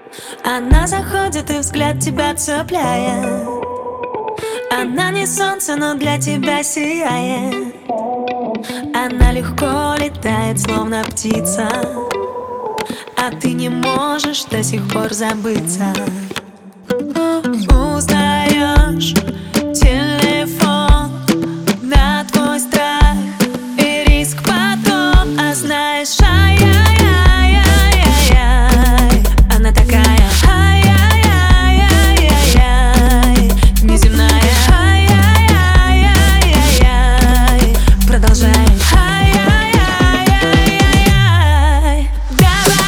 Она заходит и взгляд тебя цепляет. Она не солнце, но для тебя сияет. Она легко летает, словно птица, а ты не можешь до сих пор забыться. Узнаешь телефон на твой страх и риск потом, а знаешь, ай-яй-яй-яй-яй, она такая ай-яй-яй-яй-яй, неземная, ай-яй-яй-яй-яй, продолжай, ай-яй-яй-яй-яй, давай.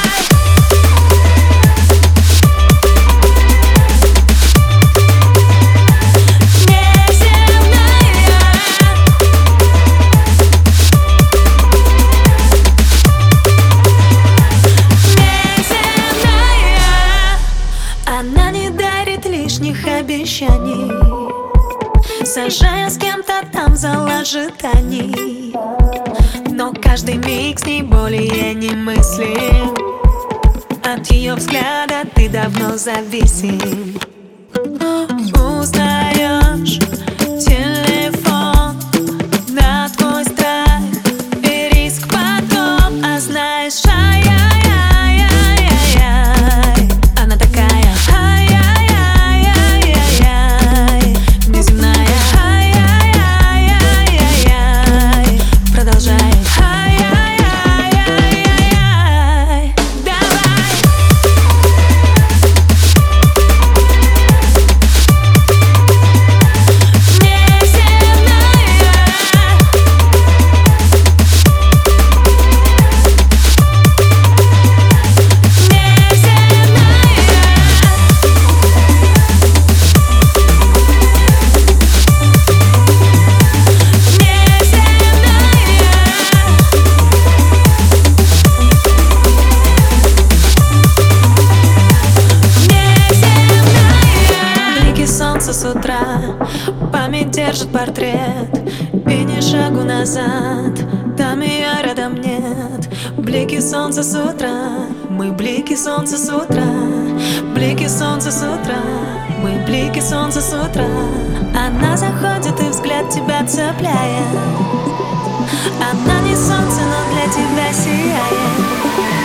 Она не дарит лишних обещаний, сажая с кем-то там в зал ожиданий. Но каждый миг с ней более немыслим. От ее взгляда ты давно зависим. Узнаешь телефон на твой страх и риск потом, а знаешь, ай-яй-яй-яй-яй, она такая ай-яй-яй-яй-яй, неземная, ай-яй-яй-яй-яй, продолжай, ай-яй-яй-яй-яй, давай. С утра память держит портрет, и ни шагу назад, там ее рядом нет. Блики солнца с утра, мы блики солнца с утра, блики солнца с утра, мы блики солнца с утра. Она заходит и взгляд тебя цепляет. Она не солнце, но для тебя сияет.